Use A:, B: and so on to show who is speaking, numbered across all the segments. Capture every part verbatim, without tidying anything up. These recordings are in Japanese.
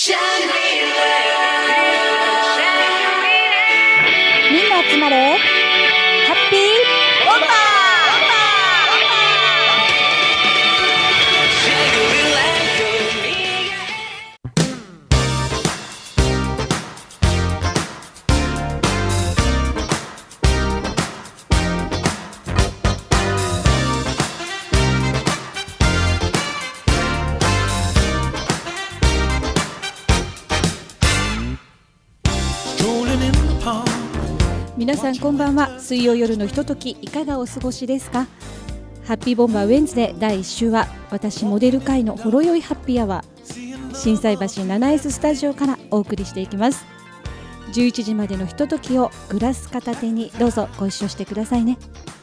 A: みんな集まれハッピーボンバー。皆さんこんばんは。水曜夜のひとときいかがお過ごしですか。ハッピーボンバーウェンズデーだいいっ週は私モデル界のほろ酔いハッピーアワー心斎橋 ナナエス スタジオからお送りしていきます。じゅういちじまでのひとときをグラス片手にどうぞご一緒してくださいね。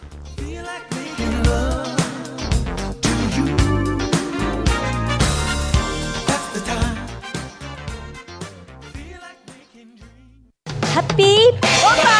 A: ハッピーボンバー。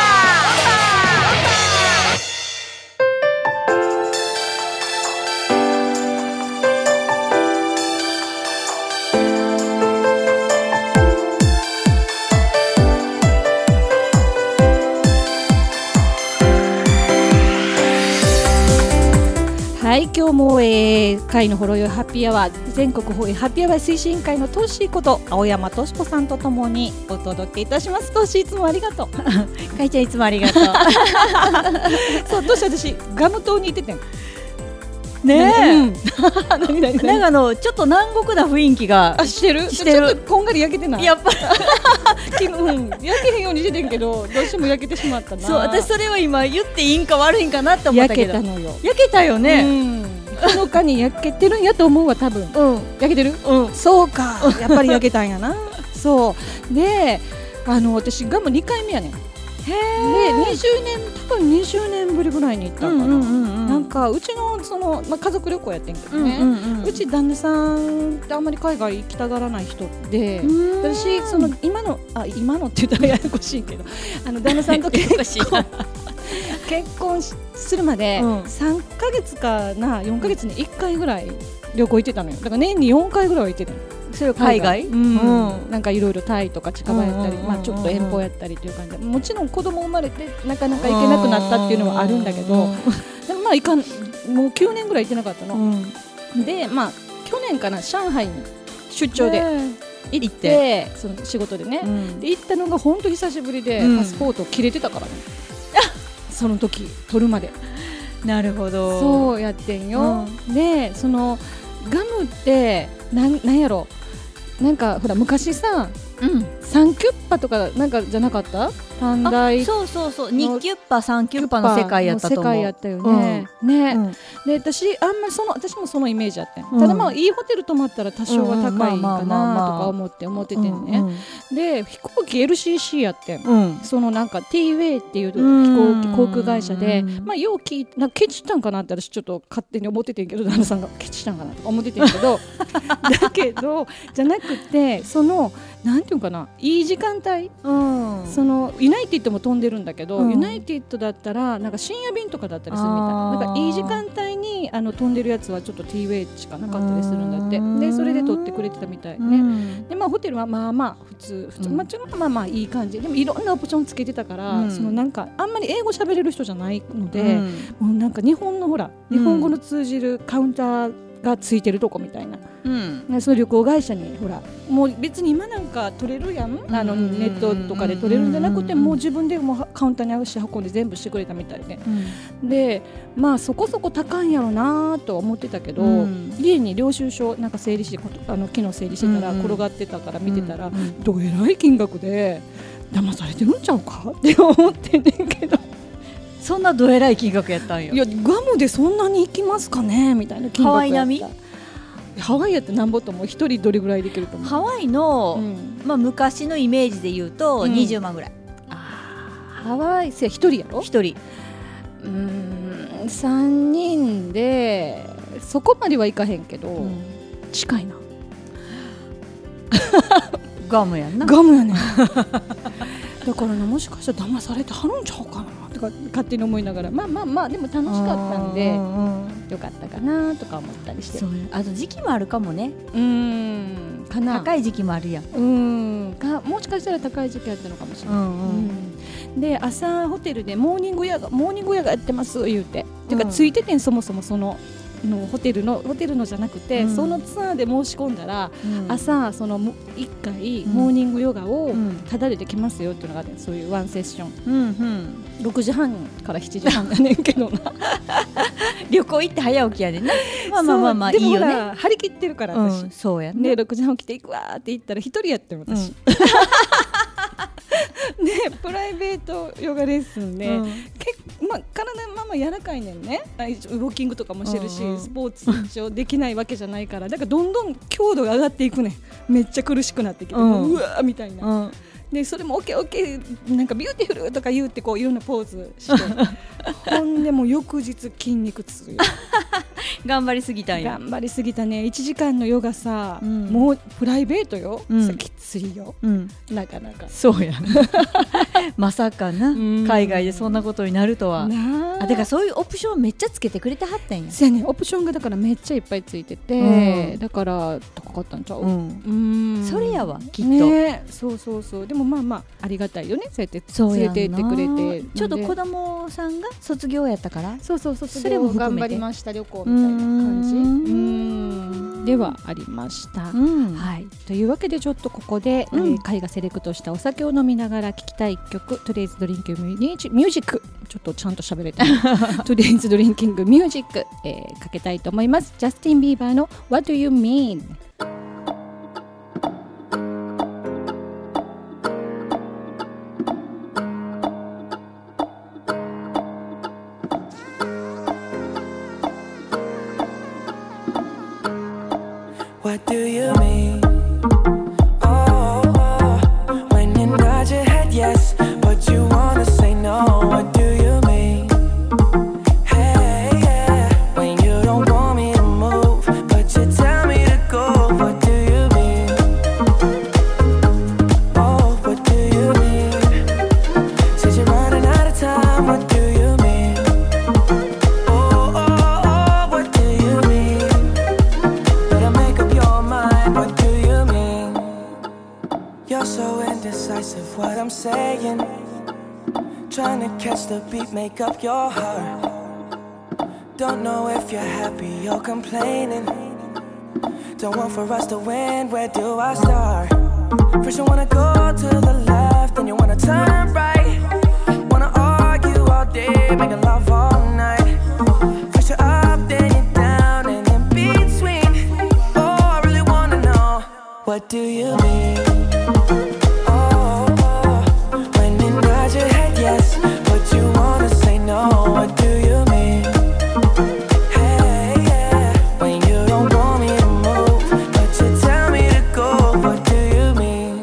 A: はい、今日も、えー、会のほろ酔いハッピーアワー全国ほろ酔いハッピーアワー推進委員会のトッシーこと青山とし子さんとともにお届けいたします。トッシーいつもありがとう。
B: かいちゃんいつもありがとう。
A: そう、トッシー私ガム島に行っててん
B: ねえ、うん、
A: 何何何
B: なんかあのちょっと南国な雰囲気が
A: あしてる
B: してる。
A: ちょっとこんがり焼けてない
B: やっぱり、
A: うん、焼けへんようにしててんけどどうしても焼けてしまったな。
B: そう、私それは今言っていいんか悪いんかなって思ったけど
A: 焼けたのよ。
B: 焼けたよね、
A: うんほのかに焼けてるんやと思うわ多分、うん、焼けてる、うん、そうかやっぱり焼けたんやな。そうで、あの私ガムにかいめやねん。へでにじゅうねん多分にじゅうねんぶりぐらいに行ったかな、うんうんうんうん、なんかうちのその、まあ、家族旅行やってんけどね、うんうんうん、うち旦那さんってあんまり海外行きたがらない人で、私その今のあ今のって言ったらややこしいけどあの旦那さんと結婚結婚するまでさんかげつかなよんかげつにいっかいぐらい旅行行ってたのよ。だから年によんかいぐらいは行ってたの。
B: それは海外、
A: うんうん、なんかいろいろタイとか近場やったり、まあ、ちょっと遠方やったりという感じで、もちろん子供生まれてなかなか行けなくなったっていうのはあるんだけど、でもまあいかんもうきゅうねんぐらい行ってなかったの、うん、でまあ去年かな上海に出張で行って、その仕事でね、うん、で行ったのが本当久しぶりで、うん、パスポート切れてたからねその時取るまで。
B: なるほど、
A: そうやってんよ、うん、でそのガムってなん、なんやろなんかほら昔さ、うん、サンキュッパとかなんかじゃなかった？短大
B: そうそうそうにキュッパさんキュッパの世界やったと思う。
A: 世界やったよね、うん、ね、うん、で私あんまりその私もそのイメージあって、うん、ただまあいいホテル泊まったら多少は高いかなとか思って思っててんね、うんうん、で飛行機 エルシーシー やってん、うん、そのなんか ティーウェイ っていう飛行機航空会社で、うん、まあよう聞いてなんかケチったんかなって私ちょっと勝手に思っててんけど旦那さんがケチしたんかなとか思っててんけどだけどじゃなくてそのなんていうかないい時間帯、うん、そのユナイティッドも飛んでるんだけど、うん、ユナイティッドだったらなんか深夜便とかだったりするみたいな、なんかいい時間帯にあの飛んでるやつはちょっと ティーウェイ しかなかったりするんだって。でそれで撮ってくれてたみたいね、うん、でまあホテルはまあまあ普通普通、うん、まあちょっとまあまあいい感じでもいろんなオプションつけてたから、うん、そのなんかあんまり英語喋れる人じゃないので、うん、もうなんか日本のほら日本語の通じるカウンターがついてるとこみたいな、うん、その旅行会社にほらもう別に今なんか取れるやん、あのネットとかで取れるんじゃなくてもう自分でもうカウンターに足運んで全部してくれたみたいで、うん、でまあそこそこ高いんやろうなとは思ってたけど、うん、家に領収書なんか整理してあの昨日整理してたら転がってたから見てたら、うんうん、どえらい金額で騙されてるんちゃうかって思ってんねんけど
B: そんなどえらい金額やったんよ。
A: いやガムでそんなに行きますかねみたいな金額やった。ハワイ並み？ハワイやってなんぼとも一人どれぐらいできると思う？
B: ハワイの、うんまあ、昔のイメージで言うと、うん、にじゅうまんぐらい。
A: あハワイせ一人やろ？
B: 一人。
A: うーんさんにんでそこまではいかへんけど、うん、近いな
B: ガムやんな。
A: ガムやねだからねもしかしたら騙されてはるんちゃうかなっとか勝手に思いながら、まあまあまあでも楽しかったんでよかったかなとか思ったりして。
B: そうあと時期もあるかもね。
A: うーんかな。
B: 高い時期もあるやん。
A: うんかもしかしたら高い時期あったのかもしれない、うんうんうん、で朝ホテルでモーニング屋がモーニング屋がやってます言うて、うん、てかついててんそもそもそののホテルのホテルのじゃなくて、うん、そのツアーで申し込んだら、うん、朝そのいっかいモーニングヨガをタダでできますよっていうのがあって、そういうワンセッション、うんうん、ろくじはんからしちじはんやねんけどな
B: 旅行行って早起きやねんな。まあまあまあまあいいよね。
A: 張り切ってるから私、
B: うん、そうやね。
A: でろくじはん起きていくわって言ったら一人やってる私、うんでプライベートヨガレッスンで、うん、結まあ、体まあまあ柔らかいねんね。ウォーキングとかもしてるし、うんうん、スポーツ一応できないわけじゃないからだからどんどん強度が上がっていくねん。めっちゃ苦しくなってきて、うん、うわーみたいな、うん、でそれも オーケーオーケー なんかビューティフルとか言うてこういろんなポーズしてほんでもう翌日筋肉痛よ
B: 頑張りすぎたんや。
A: 頑張りすぎたね。いちじかんのヨガさ、うん、もうプライベートよ、うん、きついよ、うん、なかなか
B: そうやまさかな、うん、海外でそんなことになるとは。あだからそういうオプションめっちゃつけてくれてはったんや。
A: そうやね、オプションがだからめっちゃいっぱいついてて、うん、だから高かったんちゃう、うん、
B: うんそれやわきっと、
A: ね、そうそうそう。でもまあまあありがたいよね、そうやって連れて行ってくれて。
B: ちょっと子供さんが卒業やったから
A: そうそうそう、それも頑張りました旅行みたいな感じうんではありました、うんはい、というわけでちょっとここで、うんえー、海がセレクトしたお酒を飲みながら聴きたい一曲、トゥデイズドリンキングミュージック、ちょっとちゃんと喋れてトゥデイズドリンキングミュージック、えー、かけたいと思います。ジャスティン・ビーバーの What Do You Mean。
C: What do you mean? Oh, oh, when you nod your head yes, but you wanna say no. What do you mean? Hey, yeah, when you don't want me to move, but you tell me to go. What do you mean? Oh, what do you mean? Said you're running out of time. What do you mean? Oh, oh, oh, what do you mean? Better make up your mind. What do you mean? You're so indecisive, what I'm saying. Trying to catch the beat, make up your heart. Don't know if you're happy or complaining. Don't want for us to win, where do I start? First you wanna go to the left, then you wanna turn right. Wanna argue all day, making love all night. First you're up, then you're down, and in between. Oh, I really wanna know, what do you mean? Oh, oh, when you nod your head yes, but you wanna say no. What do you mean? Hey, yeah, when you don't want me to move, but you tell me to go. What do you mean?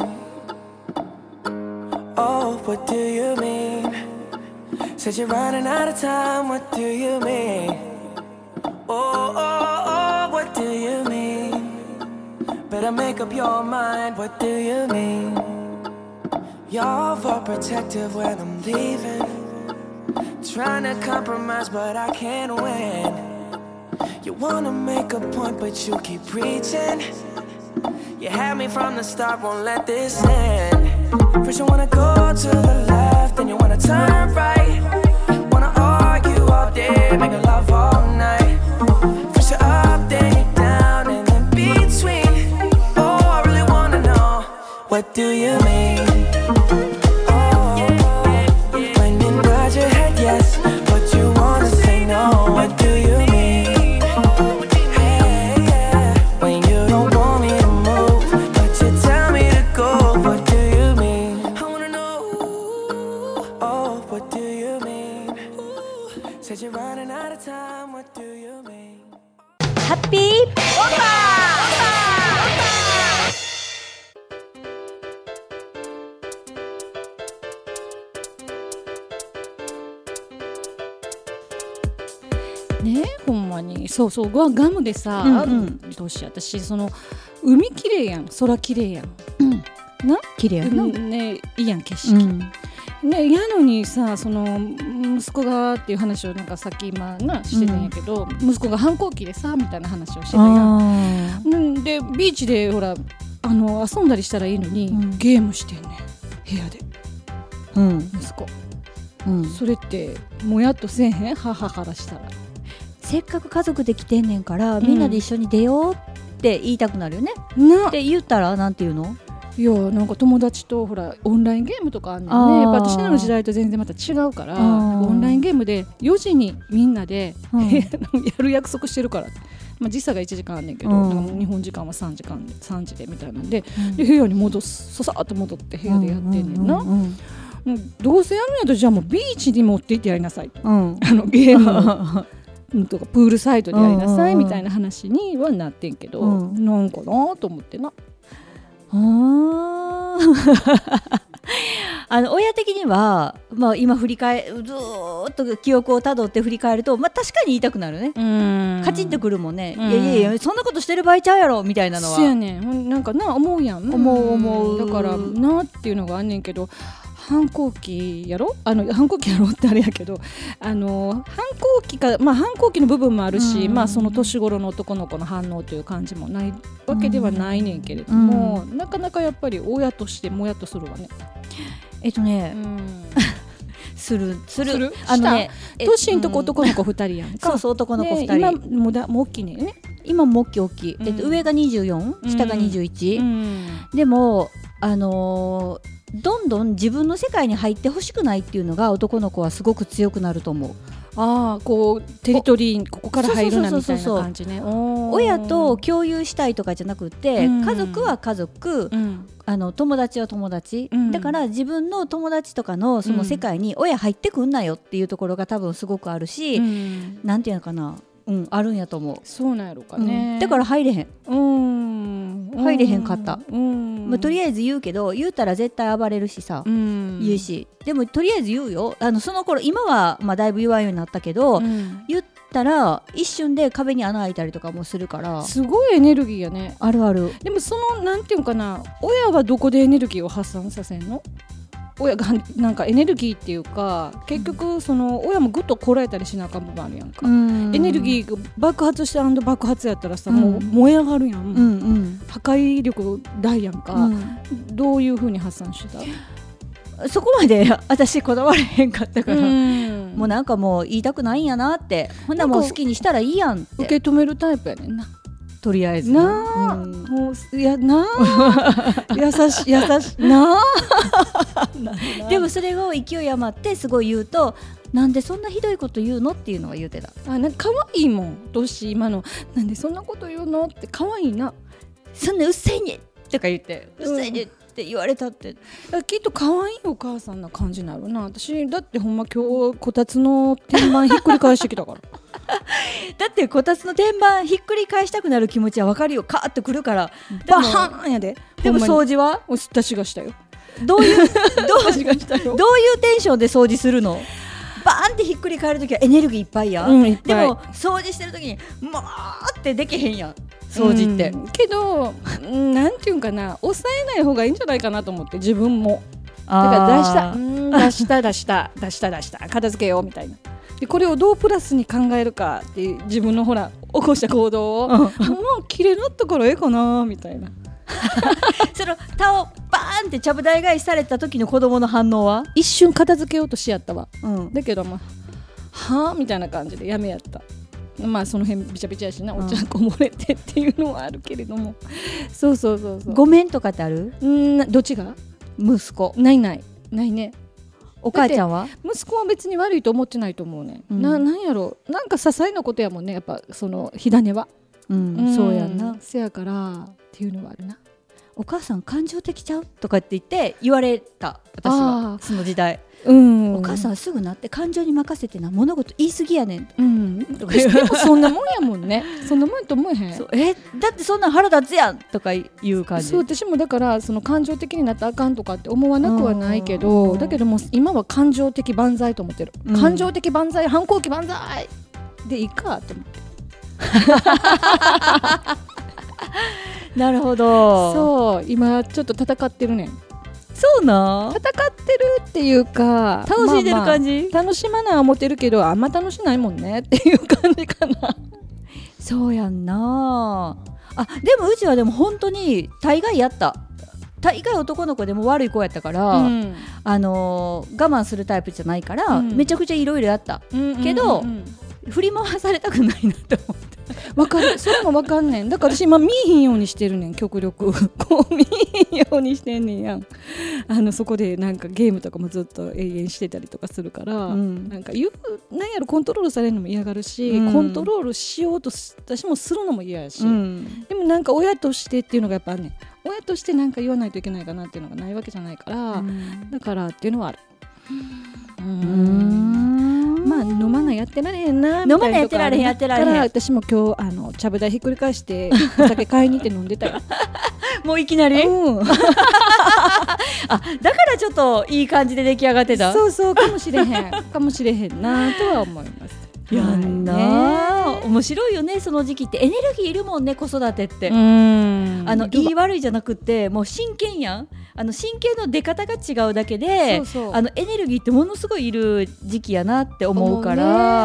C: Oh, what do you mean? Said you're running out of time. What do you mean? Oh, oh, oh, what do you mean? Better make up your mind. What do you mean? You're overprotective when I'm leaving. Trying to compromise but I can't win. You wanna make a point but you keep preaching. You had me from the start, won't let this end. First you wanna go to the left, then you wanna turn right. Wanna argue all day, make love all night. First you're up, then you're down, and in between. Oh, I really wanna know, what do you mean? Oh, when you nod your head yes, but you wanna say no. What do you mean? Hey, yeah, when you don't want me to move, but you tell me to go. What do you mean? I wanna know. Oh, what do you mean? Said you're running out of time. What do you mean?
B: ハッピーボンバ
A: ね、ほんまにそうそうガムでさ、うんうん、どうしよう私その海きれいやん、空きれいやん、うん、な
B: 綺麗やな、
A: ね、いいやん景色、うん、 ね、やのにさ、その息子がっていう話をなんかさっき今なしてたんやけど、うん、息子が反抗期でさみたいな話をしてたやん。うんでビーチでほらあの遊んだりしたらいいのに、うん、ゲームしてんね部屋で、うん、息子、うん、それってもやっとせえへん母からしたら。
B: せっかく家族で来てんねんからみんなで一緒に出ようって言いたくなるよね、うん、って言ったらなんて言うの？
A: いやなんか友達とほらオンラインゲームとかあんねんね。やっぱ私らの時代と全然また違うから、オンラインゲームでよじにみんなで、うん、やる約束してるから、まあ、時差がいちじかんあんねんけど、うん、なんか日本時間はさんじかんでさんじでみたいなんで、うん、で部屋に戻すそさっと戻って部屋でやってんねんな、うんうんうんうん、どうせやるんやとじゃあもうビーチに持って行ってやりなさい、うん、あのゲームとかプールサイドでやりなさいみたいな話にはなってんけど、うん、なんかなと思ってな。
B: ああの親的には、まあ、今振り返ずーっと記憶をたどって振り返ると、まあ、確かに言いたくなるね。うんカチンとくるもんね。いやいやいやそんなことしてる場合ちゃうやろみたいなのは。
A: そうやねん。なんかな思うやん。
B: 思う思う。
A: だからなっていうのがあんねんけど、反抗期やろあの反抗期やろってあれやけど、あの反抗期か、まあ、反抗期の部分もあるし、まあ、その年頃の男の子の反応という感じもないわけではないねんけれども、なかなかやっぱり親としてもやっとするわね。
B: えっとね、うん、するする
A: する
B: あのね、
A: 年んとこ男の子ふたりやんか。
B: そうそう男の子ふたり、
A: ね、今もだもう大きいねんね。
B: 今も大きい大きい、うん、えっと、上がにじゅうよん、下がにじゅういち、うん、でもあのーどんどん自分の世界に入ってほしくないっていうのが男の子はすごく強くなると思う。
A: ああこうテリトリーここから入るなみたいな感じね。
B: 親と共有したいとかじゃなくて、うん、家族は家族、うん、あの友達は友達、うん、だから自分の友達とかのその世界に親入ってくんなよっていうところが多分すごくあるし、うん、なんていうのかな、うん、あるんやと思う。
A: そうなんやろかね、
B: うん、だから入れへん、
A: うん、
B: 入れへんかった、
A: うん
B: まあ、とりあえず言うけど言うたら絶対暴れるしさ、うん、言うしでもとりあえず言うよ。あのその頃今はまあだいぶ言わんようになったけど、うん、言ったら一瞬で壁に穴開いたりとかもするから
A: すごいエネルギーやね。
B: あるある。
A: でもそのなんていうかな、親はどこでエネルギーを発散させんの？親がなんかエネルギーっていうか結局その親もぐっとこらえたりしなあかん部分あるやんか。うんエネルギーが爆発して爆発やったらさ、うん、もう燃え上がるやん、うんうん、破壊力大やんか、うん、どういう風に発散してた？
B: そこまで私こだわれへんかったから、うん、もうなんかもう言いたくないんやなって、ほんならもう好きにしたらいいやんって
A: 受け止めるタイプやねんな、
B: とりあえず
A: なあ、うん、もういやなあ優しい優しいなあ
B: でもそれを勢い余ってすごい言うと、なんでそんなひどいこと言うのっていうのは言うてた。
A: あ、なんか可愛いもんどうし今の、なんでそんなこと言うのって可愛いな、
B: そんなうっせいねとか言ってうっせいねって言われたって、
A: うん、きっと可愛いお母さんな感じになるな。私だってほんま今日こたつの天板ひっくり返してきたから
B: だってこたつの天板ひっくり返したくなる気持ちは分かるよ。カーッとくるから
A: バハーンやで。
B: でも掃除は
A: 私がしたよ。
B: どういうどうどういうテンションで掃除するの？バーンってひっくり返るときはエネルギーいっぱいや、うん、いっぱい。でも掃除してるときにもーってできへんやん掃除って、うん、
A: けどなんていうんかな、抑えない方がいいんじゃないかなと思って、自分もだから出したん出した出した出した出した片付けようみたいな。でこれをどうプラスに考えるかっていう自分のほら起こした行動を、うん、もう綺麗になったからええかなみたいな
B: そのタオバーンってちゃぶ台返しされた時の子供の反応は
A: 一瞬片付けようとしやったわ、うん、だけどまあはぁみたいな感じでやめやった。まあその辺びちゃびちゃやしな、お茶こぼれてっていうのはあるけれども、そうそうそうそう。
B: ごめんとかってある？
A: んどっちが？
B: 息子。
A: ないないないね。
B: お母ちゃんは？
A: 息子は別に悪いと思ってないと思うね、うん、な, なんやろなんか些細なことやもんね、やっぱその火種は、
B: うんうん、そうやんな。
A: せやからっていうのはあるな。
B: お母さん感情的ちゃうとかって言って言われた私はその時代、うん、お母さんすぐなって感情に任せてな、物事言い過ぎやねん、うん、
A: でもそんなもんやもんねそんなもんやと思えへん。
B: そうえだってそんな腹立つやんとかいう感じ。
A: そう私もだからその感情的になったらあかんとかって思わなくはないけど、だけども今は感情的万歳と思ってる、うん、感情的万歳反抗期万歳でいいかって思って
B: なるほど。
A: そう今ちょっと戦ってるねん。
B: そうな
A: 戦っってるっていうか
B: 楽しんでる感じ、
A: まあまあ、楽しまない思ってるけどあんま楽しないもんねっていう感じかな。
B: そうやんなあ。でもうちはでも本当に大概やった。大概男の子でも悪い子やったから、うんあのー、我慢するタイプじゃないから、うん、めちゃくちゃいろいろやった、うんうんうんうん、けど振り回されたくないなと思って。
A: わかる、それもわかんねん。だから私今見えひんようにしてるねん、極力こう見えひんようにしてんねんやん。あのそこでなんかゲームとかもずっと永遠してたりとかするから、うん、なんか言うなんやろコントロールされるのも嫌がるし、うん、コントロールしようと私もするのも嫌やし、うん、でもなんか親としてっていうのがやっぱあんねん。親としてなんか言わないといけないかなっていうのがないわけじゃないから、うん、だからっていうのはある。うーんまあ飲まないやってられへんなみたいな。飲まない
B: やってられへんやってられへんから
A: 私も今日あのちゃぶ台ひっくり返してお酒買いに行って飲んでたよ。
B: もういきなり、うん、あだからちょっといい感じで出来上がってた。
A: そうそうかもしれへんかもしれへんなとは思います。
B: やんな、はいね、面白いよねその時期ってエネルギーいるもんね子育てって。うーんあのいい悪いじゃなくってもう真剣やん。あの神経の出方が違うだけでそうそうあのエネルギーってものすごいいる時期やなって思うから。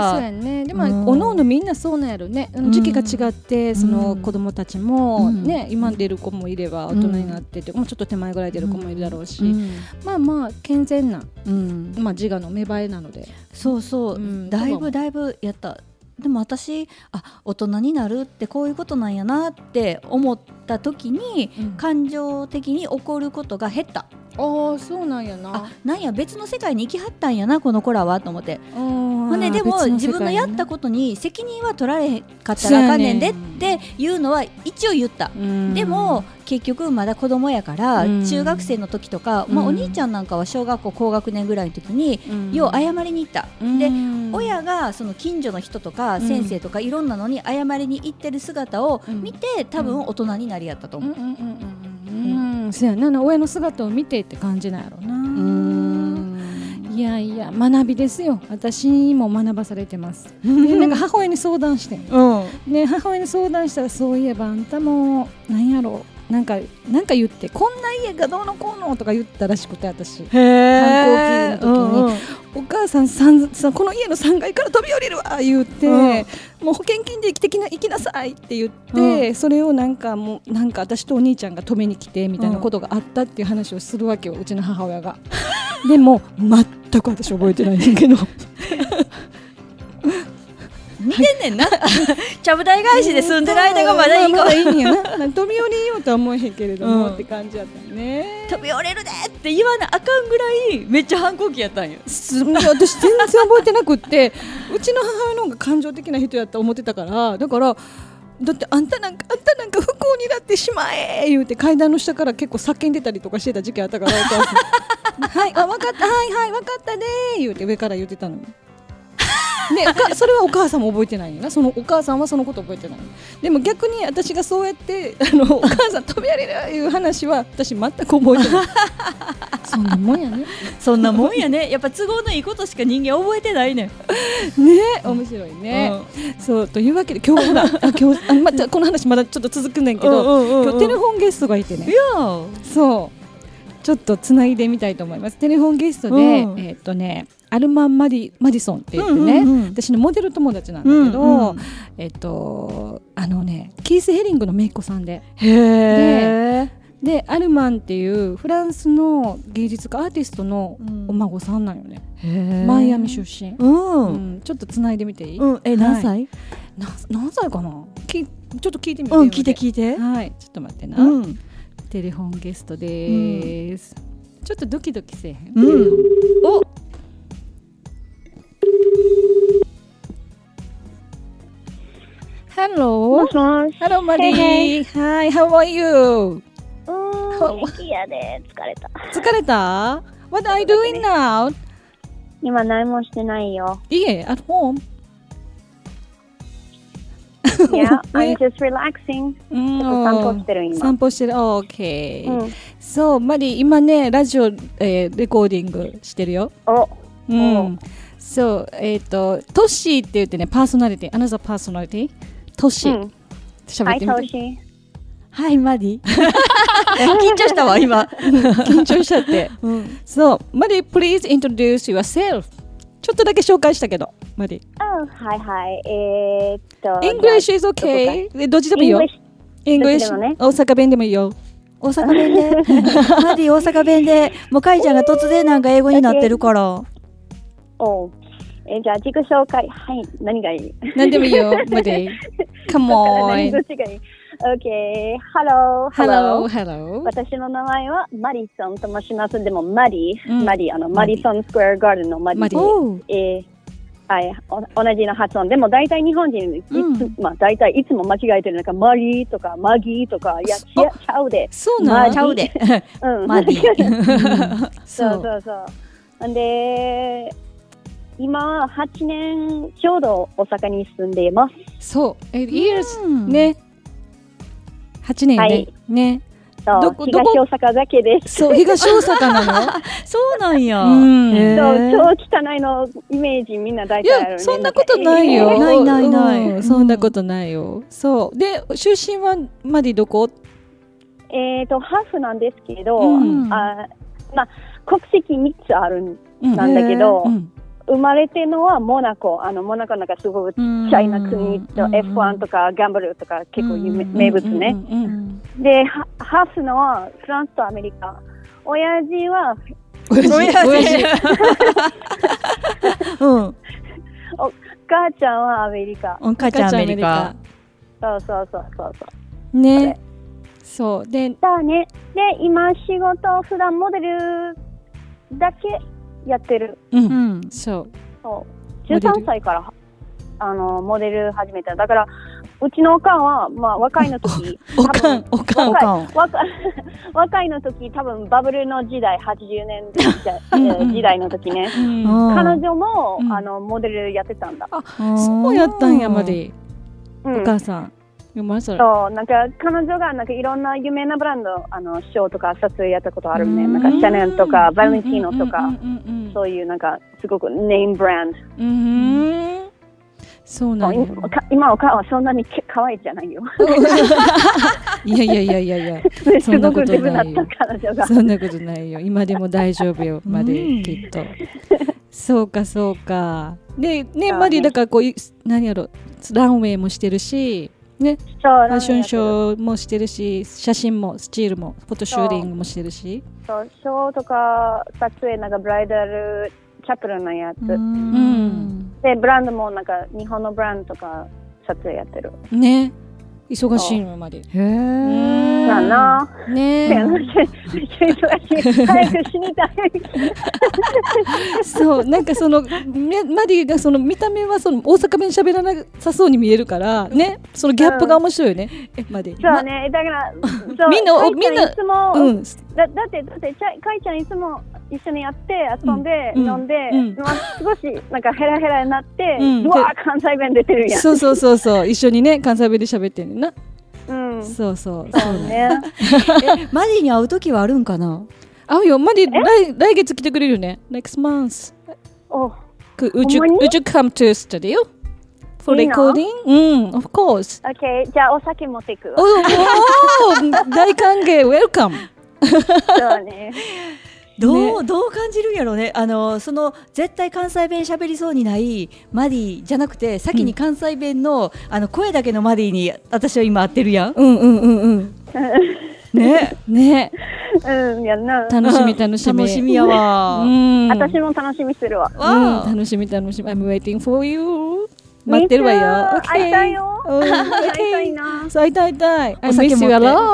A: そうやね。でも、うん、おのおのみんなそうなんやろね。時期が違って、うん、その子供たちも、うん、ね今出る子もいれば大人になってて、うん、もうちょっと手前ぐらい出る子もいるだろうし、うん、まあまあ健全な、うんまあ、自我の芽生えなので。
B: そうそう、うん、だいぶだいぶやった。でも私あ大人になるってこういうことなんやなって思った時に、うん、感情的に起こることが減った。
A: ああそうなんやな。
B: あなんや別の世界に行きはったんやなこの子らはと思って。ほんででも、ね、自分のやったことに責任は取られへんかったらあかんねんでっていうのは一応言った。でも結局まだ子供やから中学生の時とか、まあ、お兄ちゃんなんかは小学校高学年ぐらいの時によう謝りに行った。で親がその近所の人とか先生とかいろんなのに謝りに行ってる姿を見て多分大人になりやったと思う。
A: そうやな親の姿を見てって感じなんやろな。うーんいやいや学びですよ。私も学ばされてますでなんか母親に相談してん、うんね、母親に相談したらそういえばあんたもなんやろなんかなんか言ってこんな家がどうのこうのとか言ったらしくて私反抗期の時に、うんうん、お母さんさんさこの家のさんがいから飛び降りるわ言って、うん、もう保険金で生きてきな生きなさいって言って、うん、それをなんかもうなんか私とお兄ちゃんが止めに来てみたいなことがあったっていう話をするわけようちの母親がでも全く私覚えてないんだけど
B: 似てんねんなちゃぶ台返しで住んでる間がまだいいか
A: まだいいんやな飛び降りようとは思えへんけれども、うん、って感じやったね。
B: 飛び降りるでって言わなあかんぐらいめっちゃ反抗期やったんよ。
A: 私全然覚えてなくってうちの母親の方が感情的な人やったと思ってたからだからだってあんたなんかあんたなんか不幸になってしまえ言うて階段の下から結構叫んでたりとかしてた時期あったからはいあ分かったはいはい分かったね言うて上から言ってたのにね、それはお母さんも覚えてないよな。そのお母さんはそのこと覚えてない。でも逆に私がそうやってあのお母さん飛び降りるいう話は私全く覚えてないそんなもんやね
B: そんなもんやねやっぱ都合のいいことしか人間覚えてないね
A: ね面白いね、うん、そうというわけで今日ほらあ今日あまたこの話まだちょっと続くねんけど、うんうんうんうん、今日テレフォンゲストがいてね。いやそうちょっとつないでみたいと思います。テレフォンゲストで、うん、えー、っとねアルマンマディ・マディソンって言ってね、うんうんうん、私のモデル友達なんだけど、うんうん、えっとあのねキース・ヘリングの姪っ子さんでへででアルマンっていうフランスの芸術家アーティストのお孫さんなんよね、うん、マイアミ出身、うんうん、ちょっとつないでみていい、うん、
B: え何歳、はい、
A: な何歳かなきちょっと聞いてみて、
B: うん、聞いて聞いて
A: はいちょっと待ってな、うん、テレフォンゲストです、うん、ちょっとドキドキせえへん、うん、おHello. Hello, Maddie. Hey, hey. Hi, how are you?
D: うーん、元気やで、疲れた。
A: 疲れた What are you doing now?
D: 今何もしてないよ。
A: 家 at home?
D: Yeah, I'm just relaxing. ちょっと散歩してる今。
A: 散歩してる OK、うん、そう、マディ今ねラジオ、えー、レコーディングしてるよ。
D: お、
A: うん、そうえっ、ー、とトッシーって言ってねパーソナリティ Another personalityトシ、うん、
D: 喋ってみて。はい、トシ。
B: はいマディ緊張したわ今
A: 緊張しちゃって、うん、そうマディ please introduce yourself ちょっとだけ紹介したけどマディ
D: あはいはいえー、っと
A: English is okay どっちでもいいよ English、ね、大阪弁でもいいよ
B: 大阪弁でマディ大阪弁でもうかいちゃんが突然なんか英語になってるから
D: おえじゃあ自己紹介はい何がいい
A: 何でもいいよマディ Come on
D: どっちがいいOkay, hello,
A: hello, hello.
D: 私の名前はマリソンと申します。でもマリ、うん、マリあのマリソンスクエアガーデンのマリで、えー、はいお同じの発音でも大体日本人いつ、うん、まあ大体いつも間違えてるなんかマリとかマギとかいやちゃうで、
A: そうなん
B: ちゃうで、
D: うん、
B: マリ
D: そうそうそう。んで今はちねんちょうど大阪に住んでいます。
A: そう、eight years、ね。はちねんね、はい、ね
D: どこ東大阪だけです。
A: そう東大阪なの
B: そうなんや、
A: うん、
D: そう超汚いのイメージみんな大体あるね。
A: いやそんなことないよ、
B: えー、ないないない、
A: うん、そんなことないよ。そうで出身はマディどこ？
D: えっとハーフなんですけど、うん、あまあ国籍みっつあるんなんだけど、うんうん生まれてのはモナコ、あのモナコなんかすごくちっちゃいな国と エフワン とかギャンブルとか結構有名、名物ね。でハーフのはフランスとアメリカ。親父は
A: 親父親父うん、
D: お母ちゃんはアメリカ。
B: お母ちゃんアメリカ。
D: そうそうそうそうそう。
A: ね。そうで
D: だね。で今仕事普段モデルだけやってる、
A: うん、そう
D: そうじゅうさんさいからあのモデル始めた。だからうちのおかんは、まあ、若いの時
A: おかんおかん
D: 若い若い若いの時多分バブルの時代はちじゅうねん代時代の時ね、うん、彼女も、うん、あのモデルやってたんだ。
A: あそうやったんやまで、うん、お母さん
D: そうなんか彼女がなんかいろんな有名なブランドあのショーとか撮影やったことあるね。なんかシャネルとかバレンティーノとかそういうなんかすごくネームブランド。
A: うんそうなんよ。
D: 今お母はそんなに可愛いじゃないよ。
A: いやいやいやいやいやそんなことないよ。そんなことないよ。今でも大丈夫よまできっと。そうかそうか。でねマリだからこう何やろランウェイもしてるし。ね、ファッションショーもしてるし写真もスチールもフォトシューティングもしてるし
D: そうショーとか撮影なんかブライダルチャペルのやつ、うん、でブランドもなんか日本のブランドとか撮影やってるね
A: 忙しいのまで。へ
D: え。だな。
A: ね。
D: 早く死にたい。
A: そうなんかそのマディがその見た目はその大阪弁喋らなさそうに見えるからねそのギャップが面白いよね。うん、マディ。
D: そうねだから
A: みんなみんな
D: いつも、うん、だだってだってかいちゃんいつも一緒にやって遊んで、うん、飲んで、うんまあ、少しなんかヘラヘラになって、うん、うわー関西弁出てるやん。
A: そうそうそうそう一緒にね関西弁で喋ってんねんな。
D: うん、
A: そうそう
D: そうね。
B: えマディに会う時はあるんかな。
A: 会うよマディ来来月来てくれるよね。Next month.
D: Oh.
A: Would you would you come to studio for recording? うん of course.
D: Okay じゃあお酒持っていくわ。
A: おお大歓迎 welcome.
D: そうね。
B: どう、ね、どう感じるんやろうね。あのその絶対関西弁喋りそうにないマディじゃなくて先に関西弁の、うん、あの声だけのマディに私は今合ってるやん。
A: うんうんうんうんねね
D: うんやな
A: 楽しみ楽しみ
B: 楽しみやわ、
D: うん、私も楽しみするわ、
A: うん、楽しみ楽しみ I'm waiting for you 待ってるわよ。
D: Okay. 会いたいよ。
A: うん、
D: 会いたいな。
A: そう会いたいたい。
B: お酒持って。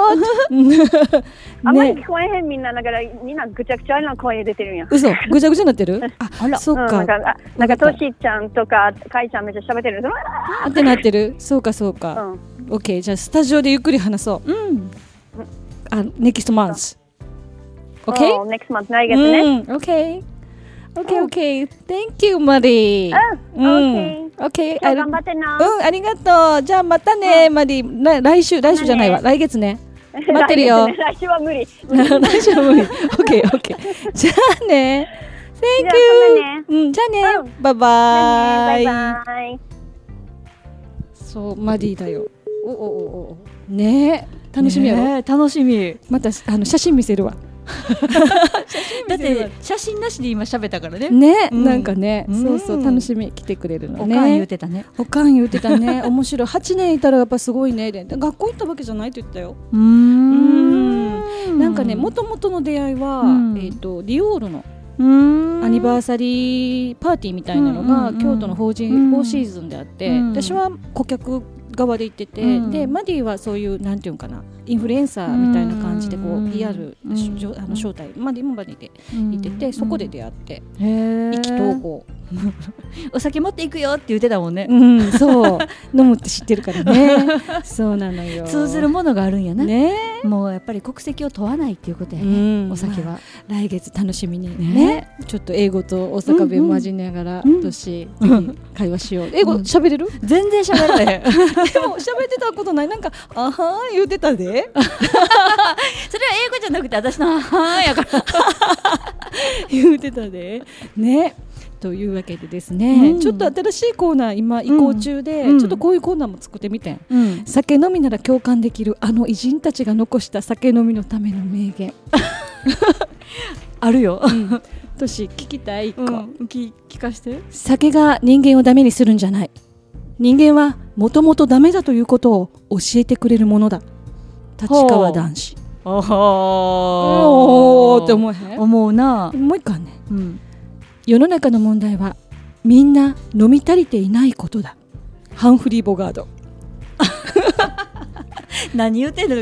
D: あんまり聞こえへんみんなだからみんなぐちゃぐちゃな声出てるんや。
A: 嘘ぐちゃぐちゃになってる？あ、あら、そっか。
D: なんかなんかトシちゃんとかカイちゃんめっちゃ喋ってる。
A: あってなってる。そうかそうか。オッケーじゃあスタジオでゆっくり話そう。うん。あ、next month。Okay?
D: Next month 来月ね。
A: Okay. Okay, okay. Thank you, Marie.
D: うん、OK。
A: OK。
D: 頑張ってな。
A: うん、ありがとう。じゃあまたね、マリー。来週、来週じゃないわ。来月ね。待ってるよ。
D: 来週は無理。
A: 来週は無理。OK、OK。じゃあね。Thank you。うん、じゃあね。バイバイ。
D: バイバイ。
A: そう、マリーだよ。おおおお。 ね楽しみやろ、
B: ね、楽しみ。
A: またあの写真見せるわ
B: だって写真なしで今喋ったからね。
A: ね、
B: うん、
A: なんかね、うん、そうそう楽しみ来てくれるのね。
B: おかん言うてたね。
A: おかん言うてたね。面白い。はちねんいたらやっぱすごいね。で学校行ったわけじゃないって言ったよ。
B: うーん
A: うんなんかねもともとの出会いは、うん、えっとディオールのアニバーサリーパーティーみたいなのが、うん、京都のフォージー、フォーシーズンであって、うん、私は顧客側で行ってて、うん、でマディはそういうなんていうかなインフルエンサーみたいな感じでこう、うん、ピーアール、うん、あの招待マディもマディで行ってて、うん、そこで出会って、うん、意気投合
B: お酒持っていくよって言ってたもんね、
A: うん、そう飲むって知ってるからねそうなのよ
B: 通ずるものがあるんやな、
A: ね、
B: もうやっぱり国籍を問わないっていうことやね、うん、お酒は、まあ、
A: 来月楽しみに ね, ねちょっと英語と大阪弁混じりながら、うんうん、年会話しよう、うん、英語喋れる、
B: うん、全然喋られへんでも
A: 喋ってたことないなんかあはー言うてたでそれは
B: 英語じゃなくて私のあはーやから
A: 言うてたでねというわけでですね、うん、ちょっと新しいコーナー今移行中で、うん、ちょっとこういうコーナーも作ってみてん、うん、酒飲みなら共感できるあの偉人たちが残した酒飲みのための名言
B: あるよ、うん、
A: 年聞きたい一個、うん、
B: 聞, 聞かして
A: 酒が人間をダメにするんじゃない人間はもともとダメだということを教えてくれるものだ立川談志
B: お
A: ーって思えへん
B: 思うな
A: もう一個あんね、うん、世の中の問題はみんな飲み足りていないことだハンフリー・ボガード
B: 何言ってんの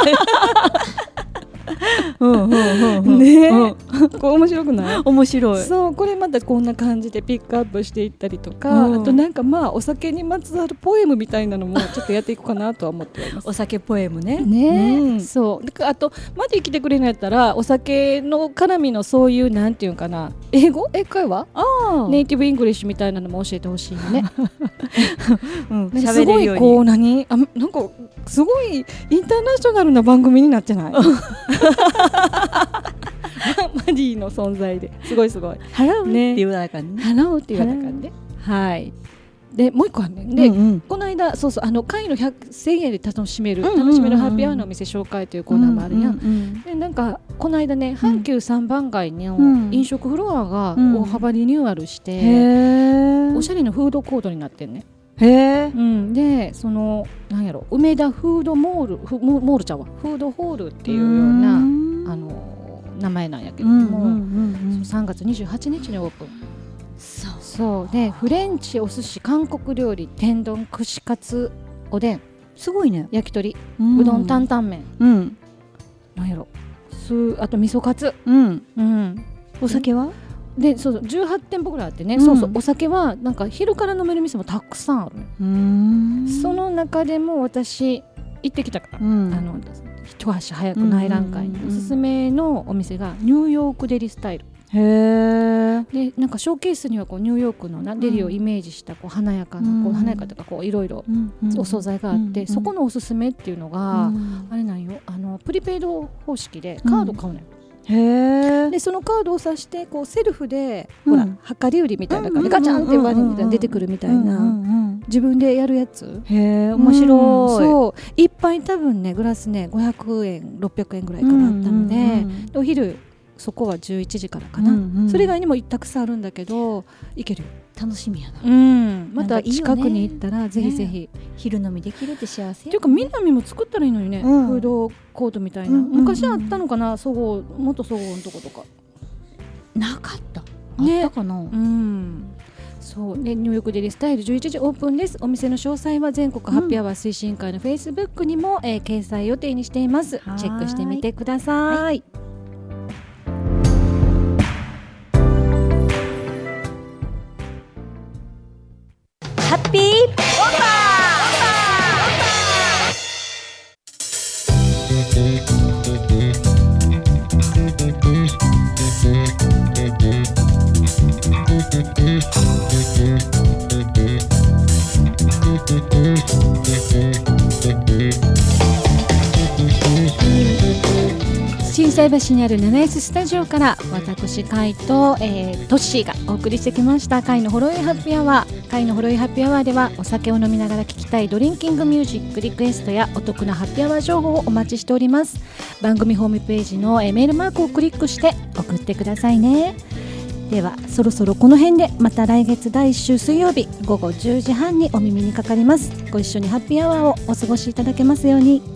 A: ね、うん、これ面白くない
B: 面白い
A: そうこれまたこんな感じでピックアップしていったりとか、うん、あとなんかまあお酒にまつわるポエムみたいなのもちょっとやっていこうかなとは思っております
B: お酒ポエムね
A: ね、うん、そうあとまで来てくれるんやったらお酒の絡みのそういうなんていうんかな英語英会話ネイティブイングリッシュみたいなのも教えてほしいよね、うん、すごいこう何あなんかすごいインターナショナルな番組になってないマディの存在ですごいすごい
B: ハローって言わなあかんね
A: ハローって言わなあかんねはいでもう一個あるねんで、うんうん、この間そうそうあの会のせんえんで楽しめる、うんうんうん、楽しめるハッピーアワーのお店紹介というコーナーもあるやん、うんうんうん、でなんかこの間ね阪急さんばん街の飲食フロアが大幅リニューアルして、うん、おしゃれなフードコートになってんね
B: へー、
A: うん、でそのなんやろ梅田フードモールフモールちゃうわフードホールっていうようなあの名前なんやけれども、うんうんうんうん、さんがつにじゅうはちにちにオープンそうそうでフレンチお寿司韓国料理天丼串カツおでん
B: すごいね
A: 焼き鳥、うん、うどん担々麺、うん、なんやろすあと味噌カツ、
B: うんうん、お酒は
A: でそうそうじゅうはちてんぽぐらいあってね、うん、そうそうお酒はなんか昼から飲める店もたくさんある、ね、うーんその中でも私行ってきたから、うん、あの一足早く内覧会におすすめのお店がニューヨークデリスタイルへーでなんかショーケースにはこうニューヨークのなデリをイメージしたこう華やかな、うん、こう華やかとかこういろいろお惣菜があって、うん、そこのおすすめっていうのが、うん、あれなんよあのプリペイド方式でカード買うのよ、うんへでそのカードを挿してこうセルフで、うん、ほら量り売りみたいな感じでガチャンって割り出てくるみたいな自分でやるやつ
B: へ面白い、うん、
A: そういっぱい多分ねグラスねごひゃくえんろっぴゃくえんぐらいからあったので、うんうんうん、お昼そこはじゅういちじからかな、うんうん、それ以外にもたくさんあるんだけど行けるよ
B: 楽しみやな、
A: うん、また近くに行ったらぜひぜひ、ね、
B: 昼飲みできるって幸せや、ね、
A: っていうか南も作ったらいいのにね、うん、フードコートみたいな、うんうんうん、昔あったのかなそごう元そごうのとことか
B: なかった、
A: ね、
B: あったかな、
A: うんそうね、ニューヨークデリスタイルじゅういちじオープンです。お店の詳細は全国ハッピーアワー推進会のフェイスブックにも、えー、掲載予定にしています。チェックしてみてください、はい、
B: ハッピーオーバー
A: 心斎橋にある ナナエス スタジオから私カイと、えー、トッシーがお送りしてきましたカイのほろ酔いハッピーアワー。 会のほろいハッピーアワーではお酒を飲みながら聴きたいドリンキングミュージックリクエストやお得なハッピーアワー情報をお待ちしております。番組ホームページのメールマークをクリックして送ってくださいね。ではそろそろこの辺で、また来月だいいっ週水曜日ごごじゅうじはんにお耳にかかります。ご一緒にハッピーアワーをお過ごしいただけますように。